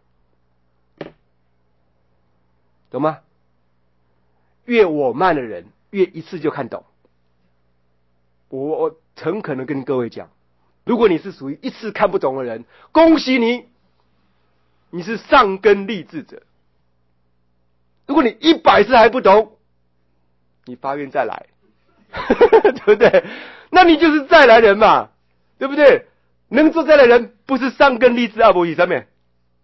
懂吗？越我慢的人，越一次就看懂。我我诚恳的跟各位讲，如果你是属于一次看不懂的人，恭喜你，你是上根立志者。如果你一百次还不懂，你发愿再来，对不对？那你就是再来人嘛，对不对？能做再来人，不是上根立志阿伯以上面，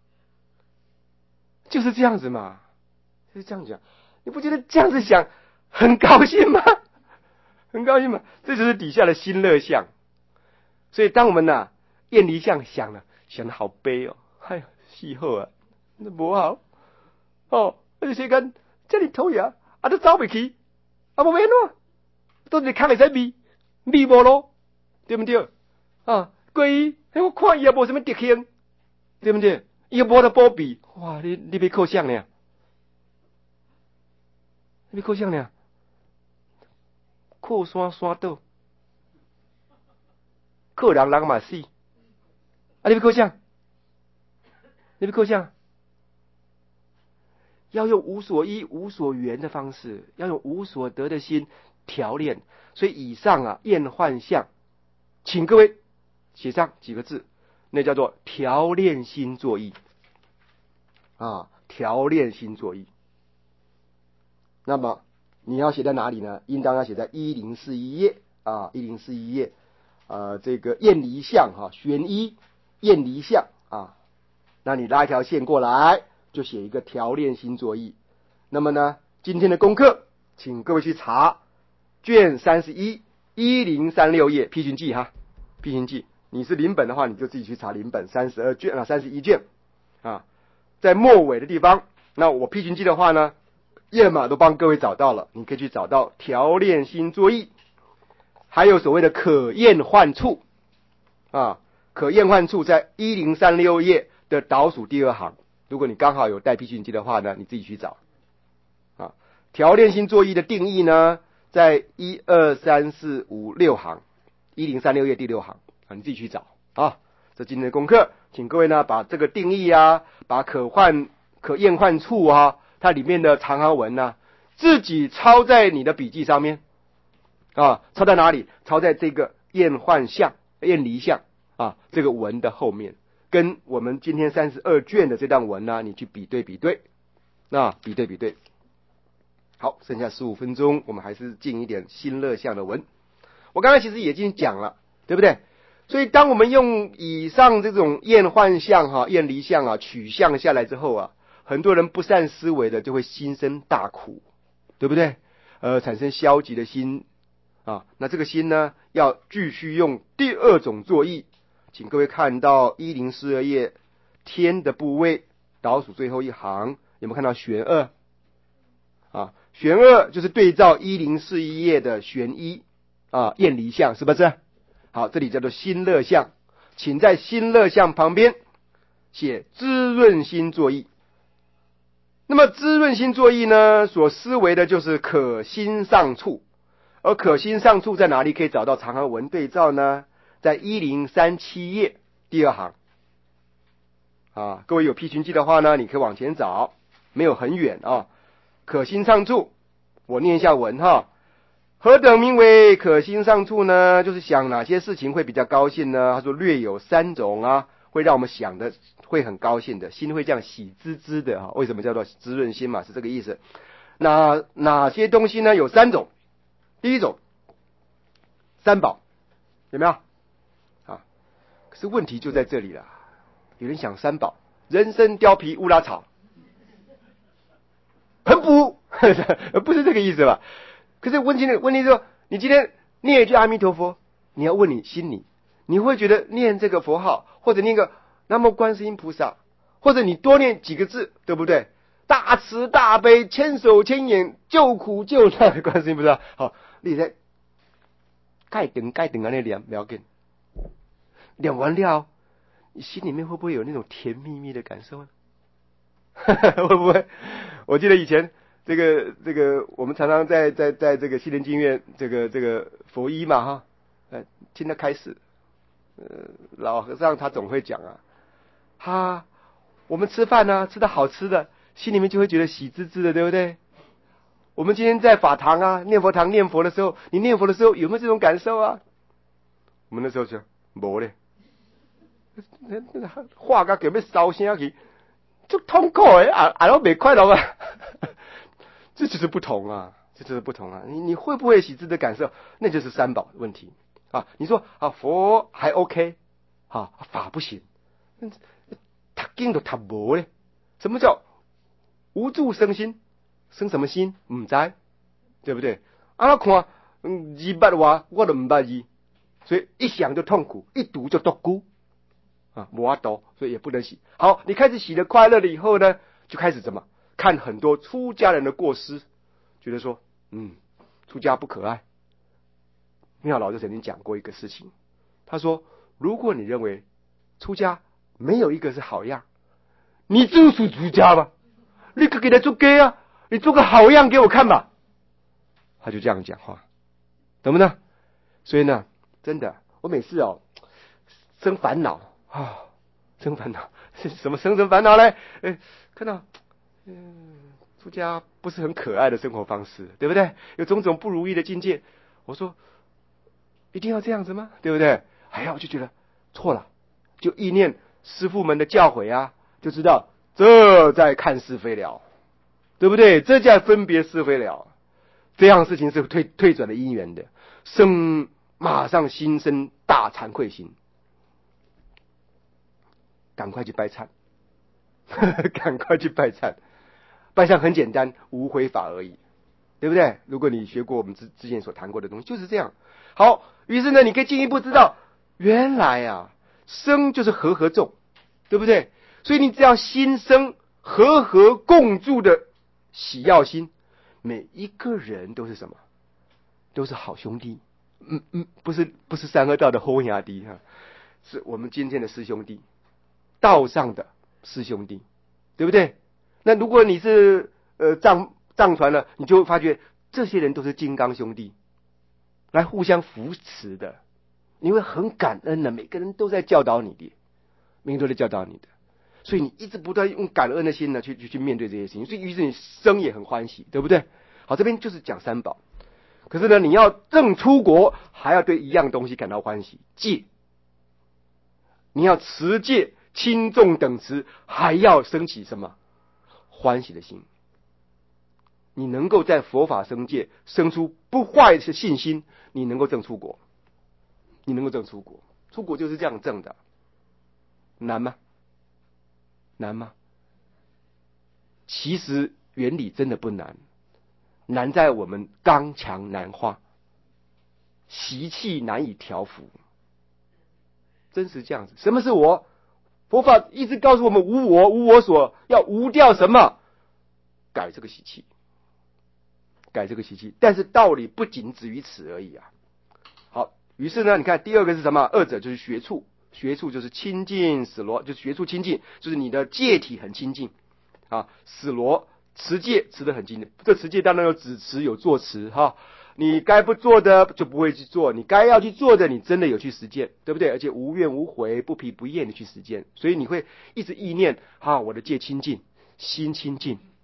就是这样子嘛，就是这样讲。你不觉得这样子想很高兴吗？很高兴吗？这就是底下的心乐相。所以当我们呐、啊、厌离相想了，想的好悲哦，哎呀，死好啊，那不好哦。而且谁讲这里头呀，啊都走不去，啊不免咯，都是看会使咪咪无咯，对不对？啊，关于我看伊也无什么德行，对不对？伊也无得保庇，哇，你你别靠相呢，你别靠相呢，靠山山倒，靠人人嘛死，啊你别靠相，你别靠相。要用无所依、无所缘的方式，要用无所得的心调练。所以以上啊，厌幻相，请各位写上几个字，那叫做调练心作意啊，调练心作意。那么你要写在哪里呢？应当要写在一零四一页啊，一零四一页啊，这个厌离相哈，玄一厌离相啊，那你拉一条线过来。就写一个调练心作意。那么呢，今天的功课，请各位去查卷三十一一零三六页批评记哈，批评记。你是零本的话，你就自己去查零本三十二卷啊，三十一卷啊，在末尾的地方。那我批评记的话呢，页码都帮各位找到了，你可以去找到调练心作意，还有所谓的可厌患处啊，可厌患处在一零三六页的倒数第二行。如果你刚好有带批评记的话呢，你自己去找啊。调练心作意的定义呢，在一二三四五六行，一零三六页第六行啊，你自己去找啊。这今天的功课，请各位呢把这个定义啊，把可患可厌患处啊，它里面的长行文呢，自己抄在你的笔记上面啊，抄在哪里？抄在这个厌患相、厌离相啊这个文的后面。跟我们今天三十二卷的这段文呢、啊，你去比对比对，那比对比对。好，剩下十五分钟，我们还是进一点心乐相的文。我刚才其实已经讲了，对不对？所以当我们用以上这种厌患相哈、厌离相啊取向下来之后啊，很多人不善思维的就会心生大苦，对不对？呃，产生消极的心啊，那这个心呢，要继续用第二种作意。请各位看到一零四二页天的部位倒数最后一行，有没有看到玄二啊？玄二就是对照一零四一页的玄一啊，厌离相是不是？好，这里叫做心乐相，请在心乐相旁边写滋润心作意。那么滋润心作意呢，所思维的就是可心上处，而可心上处在哪里可以找到长行文对照呢？在一零三七页第二行啊，各位有批群记的话呢，你可以往前找没有很远啊。可心上处，我念一下文哈。何等名为可心上处呢？就是想哪些事情会比较高兴呢？他说略有三种啊，会让我们想的会很高兴的，心会这样喜滋滋的哈。为什么叫做滋润心嘛？是这个意思。那哪些东西呢？有三种。第一种，三宝，有没有？啊，可是问题就在这里了。有人想三宝，人参、貂皮、乌拉草，很补，不是这个意思吧？可是问题的问题是说，你今天念一句阿弥陀佛，你要问你心里，你会觉得念这个佛号，或者念个南无观世音菩萨，或者你多念几个字，对不对？大慈大悲，千手千眼，救苦救难的观世音菩萨。好，你在盖等盖等啊那念了解，念完了，你心里面会不会有那种甜蜜蜜的感受呢？会不会？我记得以前。这个这个，我们常常在在在这个西莲经院，这个这个佛医嘛哈，呃，听他开示，呃，老和尚他总会讲啊，他我们吃饭呢、啊，吃的好吃的，心里面就会觉得喜滋滋的，对不对？我们今天在法堂啊，念佛堂念佛的时候，你念佛的时候有没有这种感受啊？我们那时候就没嘞，那那个话甲给要烧声去，就痛苦诶，啊啊，都没快乐啊。这就是不同啊，这就是不同啊！你你会不会喜滋的感受？那就是三宝问题啊！你说啊，佛还 OK， 啊，法不行，他经都他无嘞。什么叫无助生心？生什么心？唔知，对不对？啊，看嗯，字捌话，我都唔捌字，所以一想就痛苦，一读就独孤啊，无法读，所以也不能洗。好，你开始洗的快乐了以后呢，就开始怎么？看很多出家人的过失，觉得说，嗯，出家不可爱。妙老师曾经讲过一个事情，他说，如果你认为出家没有一个是好样，你就是出家吧，你可给他做 gay 啊，你做个好样给我看吧。他就这样讲话，懂不懂？所以呢，真的，我每次哦生烦恼啊，生烦恼是什么生生烦恼呢？哎，看到。嗯，出家不是很可爱的生活方式，对不对？有种种不如意的境界，我说一定要这样子吗？对不对？哎呀，我就觉得错了，就意念师父们的教诲啊，就知道这在看是非了，对不对？这叫分别是非了，这样事情是退退转的因缘的，生马上心生大惭愧心，赶快去拜忏，赶快去拜忏。拜忏很简单，无悔法而已，对不对？如果你学过我们之之前所谈过的东西，就是这样。好，于是呢，你可以进一步知道，原来啊，生就是和合众，对不对？所以你只要心生和合共住的喜要心，每一个人都是什么？都是好兄弟。嗯嗯，不是不是三恶道的后牙弟哈，是我们今天的师兄弟，道上的师兄弟，对不对？那如果你是呃藏藏传了，你就会发觉这些人都是金刚兄弟，来互相扶持的，你会很感恩的。每个人都在教导你的，每个人都在教导你的，所以你一直不断用感恩的心呢去去去面对这些事情，所以于是你生也很欢喜，对不对？好，这边就是讲三宝，可是呢，你要正出国，还要对一样东西感到欢喜，戒。你要持戒、轻重等持，还要升起什么？欢喜的心。你能够在佛法生界生出不坏的信心，你能够证出国，你能够证出国，出国就是这样证的，难吗？难吗？其实原理真的不难，难在我们刚强难化，习气难以调伏，真是这样子。什么是我？佛法一直告诉我们无我，无我所，要无掉什么？改这个习气，改这个习气。但是道理不仅止于此而已啊。好，于是呢，你看第二个是什么？二者就是学处，学处就是清净死罗，就是学处清净，就是你的戒体很清净啊。死罗持戒持得很清净，这持戒当然有止持有坐持哈。你该不做的就不会去做，你该要去做的，你真的有去实践，对不对？而且无怨无悔、不疲不厌的去实践，所以你会一直意念哈，我的戒清净，心清净，对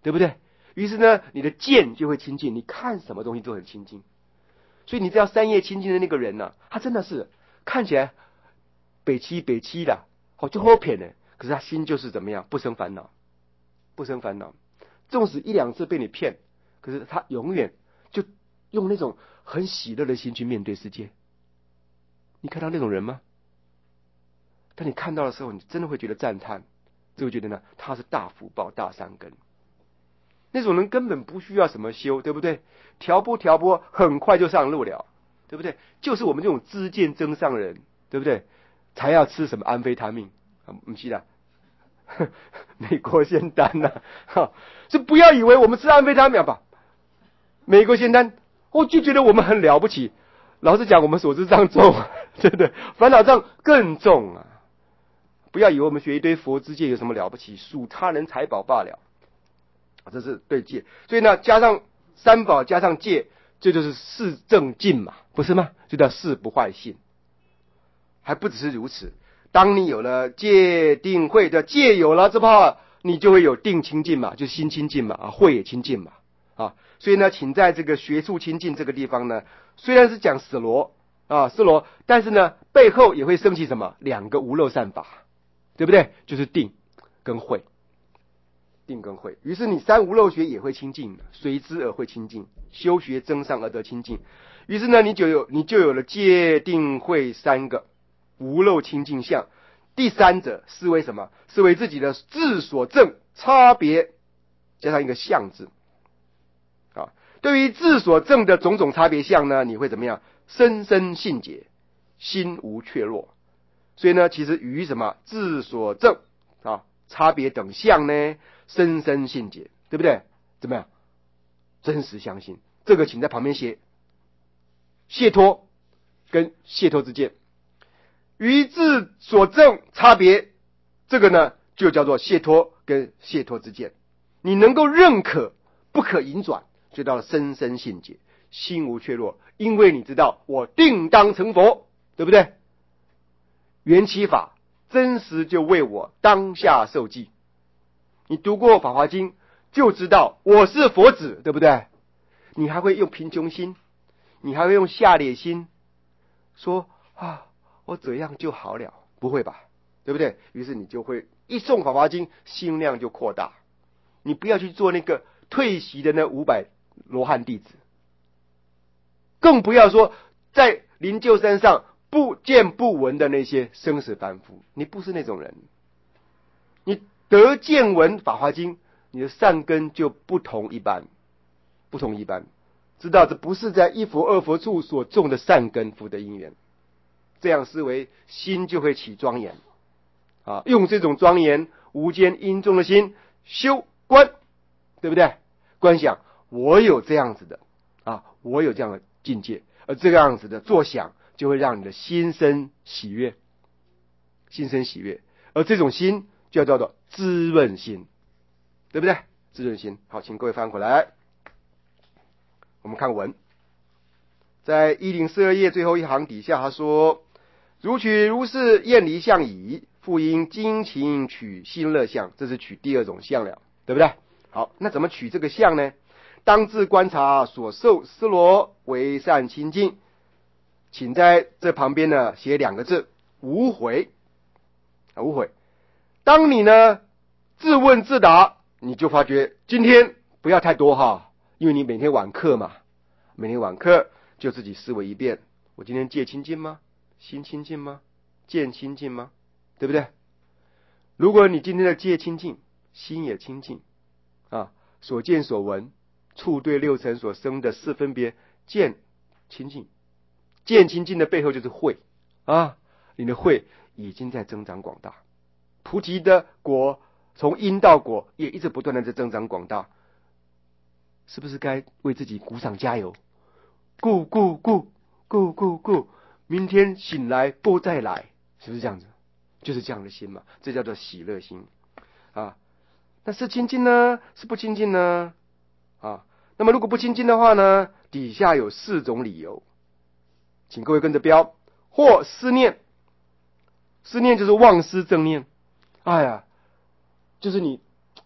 对不对？于是呢，你的见就会清净，你看什么东西都很清净。所以你知道三业清净的那个人呢、啊，他真的是看起来北七北七的，好就好骗的，可是他心就是怎么样，不生烦恼，不生烦恼。纵使一两次被你骗，可是他永远就用那种很喜乐的心去面对世界。你看到那种人吗？当你看到的时候，你真的会觉得赞叹，就会觉得呢，他是大福报、大善根。那种人根本不需要什么修，对不对？调拨调拨，很快就上路了，对不对？就是我们这种知见增上人，对不对？才要吃什么安非他命啊？不是的，美国仙丹呐、啊，是不要以为我们吃安非他命吧？美国仙丹，我就觉得我们很了不起。老实讲，我们所知障重，对不对？烦恼障更重啊！不要以为我们学一堆佛之戒有什么了不起，属他人财宝罢了。这是对戒，所以呢，加上三宝，加上戒，这就是四正净嘛，不是吗？就叫四不坏性。还不只是如此，当你有了戒定慧的戒有了之后，你就会有定清净嘛，就心清净嘛，啊，慧也清净嘛，啊，所以呢，请在这个学处清净这个地方呢，虽然是讲死罗啊，死罗，但是呢，背后也会升起什么两个无漏善法，对不对？就是定跟慧。定跟慧，于是你三无漏学也会清净，随之而会清净，修学增上而得清净。于是呢，你就有你就有了戒定慧三个无漏清净相。第三者是为什么？是为自己的智所证差别加上一个相字啊。对于智所证的种种差别相呢，你会怎么样？深深信解，心无怯弱。所以呢，其实与什么智所证啊差别等相呢？深深信解，对不对？怎么样？真实相信。这个请在旁边写。解脱跟解脱之见，与智所证差别，这个呢就叫做解脱跟解脱之见。你能够认可，不可引转，就到了深深信解，心无怯弱，因为你知道我定当成佛，对不对？缘起法真实就为我当下受记。你读过《法华经》就知道我是佛子，对不对？你还会用贫穷心，你还会用下劣心，说啊，我怎样就好了？不会吧，对不对？于是你就会一诵《法华经》，心量就扩大。你不要去做那个退席的那五百罗汉弟子，更不要说在灵鹫山上不见不闻的那些生死凡夫，你不是那种人。你得见闻法华经，你的善根就不同一般，不同一般，知道这不是在一佛二佛处所种的善根福的因缘，这样思维心就会起庄严啊！用这种庄严无间因中的心修观，对不对？观想我有这样子的啊，我有这样的境界，而这个样子的作想就会让你的心生喜悦，心生喜悦，而这种心就叫做滋润心，对不对？滋润心。好，请各位翻回来，我们看文，在一零四二页最后一行底下，他说：“如取如是厌离相矣，复因精勤取心乐相。”这是取第二种相了，对不对？好，那怎么取这个相呢？当自观察所受斯罗为善清净，请在这旁边呢写两个字：无悔。啊，无悔。当你呢自问自答，你就发觉今天不要太多哈，因为你每天晚课嘛，每天晚课就自己思维一遍：我今天戒清净吗？心清净吗？见清净吗？对不对？如果你今天的戒清净，心也清净啊，所见所闻触对六尘所生的四分别见清净，见清净的背后就是慧啊，你的慧已经在增长广大，菩提的果从因到果也一直不断的在增长广大，是不是该为自己鼓掌加油？顾顾顾顾顾顾，明天醒来不再来，是不是这样子？就是这样的心嘛，这叫做喜乐心啊。那是清净呢，是不清净呢？啊，那么如果不清净的话呢，底下有四种理由，请各位跟着标。或思念，思念就是忘失正念，哎呀，就是你就是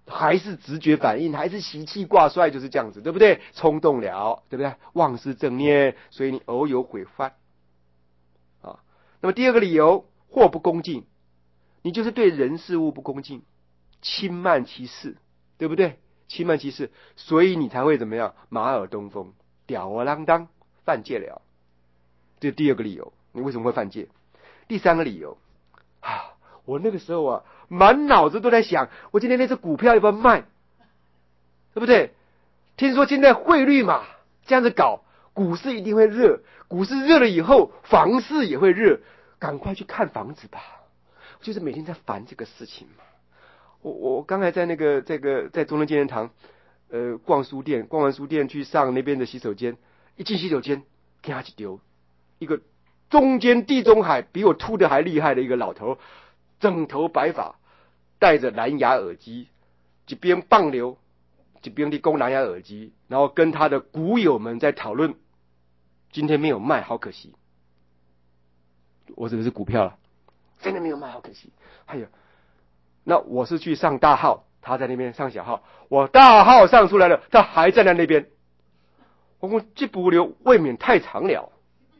还是直觉反应，还是习气挂帅，就是这样子，对不对？冲动了，对不对？妄思正念，所以你偶有悔犯啊。那么第二个理由，或不恭敬，你就是对人事物不恭敬，轻慢其事，对不对？轻慢其事，所以你才会怎么样？马耳东风，吊儿郎当，犯戒了。这是第二个理由，你为什么会犯戒？第三个理由啊，我那个时候啊，满脑子都在想，我今天那只股票要不要卖，对不对？听说现在汇率嘛，这样子搞，股市一定会热，股市热了以后，房市也会热，赶快去看房子吧。就是每天在烦这个事情嘛。我我刚才在那个这个在中正纪念堂，呃，逛书店，逛完书店去上那边的洗手间，一进洗手间，给他去丢一个中间地中海比我秃的还厉害的一个老头，整头白发，戴着蓝牙耳机，一边棒流，一边的供蓝牙耳机，然后跟他的股友们在讨论，今天没有卖，好可惜。我指的是股票了，真的没有卖，好可惜。还有，那我是去上大号，他在那边上小号，我大号上出来了，他还站在那边。我说这不流未免太长了。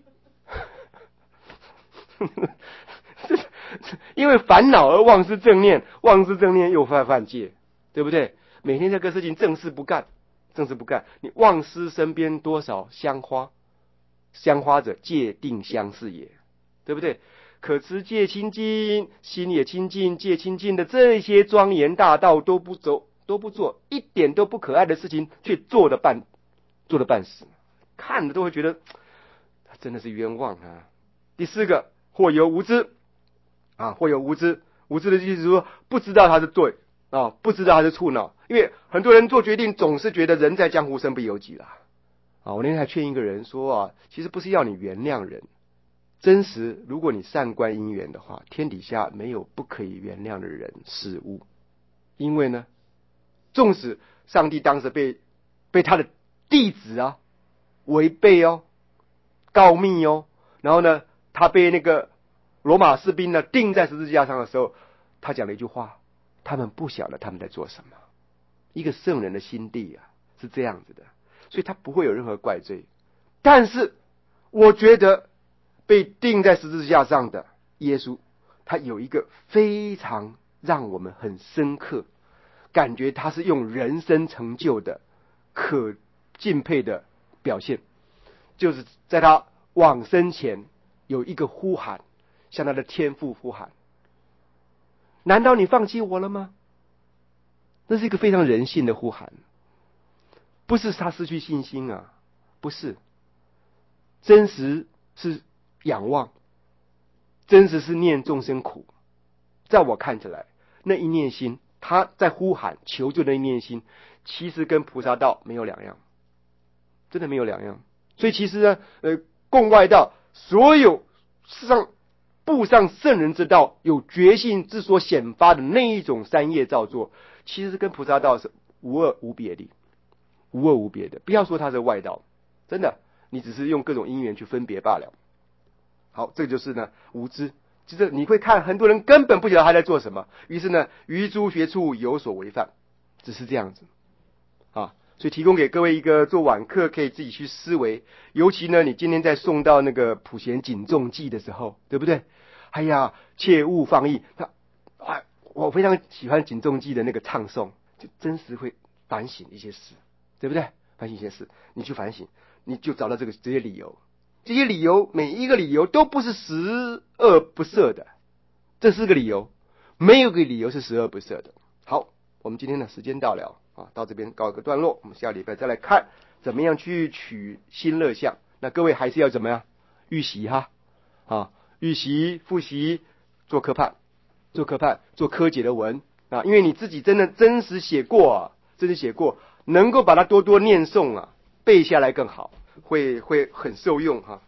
因为烦恼而忘失正念，忘失正念又犯犯戒，对不对？每天这个事情正事不干，正事不干，你忘失身边多少香花，香花者戒定相似也，对不对？可持戒清净，心也清净，戒清净的这些庄严大道都不走，都不做，一点都不可爱的事情，却做了半，做了半死，看了都会觉得他真的是冤枉啊。第四个，或有无知啊，或有无知，无知的意思是说不知道他是对啊，不知道他是触脑，因为很多人做决定总是觉得人在江湖身不由己啦。啊，我那天还劝一个人说啊，其实不是要你原谅人，真实如果你善观因缘的话，天底下没有不可以原谅的人事物，因为呢，纵使上帝当时被被他的弟子啊违背哦，告密哦，然后呢，他被那个罗马士兵呢钉在十字架上的时候，他讲了一句话：他们不晓得他们在做什么。一个圣人的心地啊，是这样子的，所以他不会有任何怪罪。但是我觉得被钉在十字架上的耶稣，他有一个非常让我们很深刻感觉，他是用人生成就的可敬佩的表现，就是在他往生前有一个呼喊，向他的天父呼喊：难道你放弃我了吗？那是一个非常人性的呼喊，不是他失去信心啊，不是，真实是仰望，真实是念众生苦。在我看起来，那一念心，他在呼喊求救的一念心，其实跟菩萨道没有两样，真的没有两样。所以其实呢，呃，共外道所有世上步上圣人之道，有觉性之所显发的那一种三业造作，其实跟菩萨道是无二无别的，无二无别的。不要说它是外道，真的，你只是用各种因缘去分别罢了。好，这就是呢无知，就是你会看很多人根本不晓得他在做什么，于是呢于诸学处有所违犯，只是这样子啊。所以提供给各位一个做晚课可以自己去思维，尤其呢你今天在诵到那个普贤警众记的时候，对不对？哎呀，切勿放逸，他啊，我非常喜欢警众记的那个唱诵，就真实会反省一些事，对不对？反省一些事，你去反省，你就找到这个这些理由，这些理由每一个理由都不是十恶不赦的，这四个理由没有个理由是十恶不赦的。好，我们今天的时间到了啊，到这边告一个段落，我们下礼拜再来看怎么样去取心乐相。那各位还是要怎么样预习哈啊，预习复习，做科判，做科判，做科解的文啊，因为你自己真的真实写过啊，真实写过，能够把它多多念诵啊，背下来更好，会会很受用哈。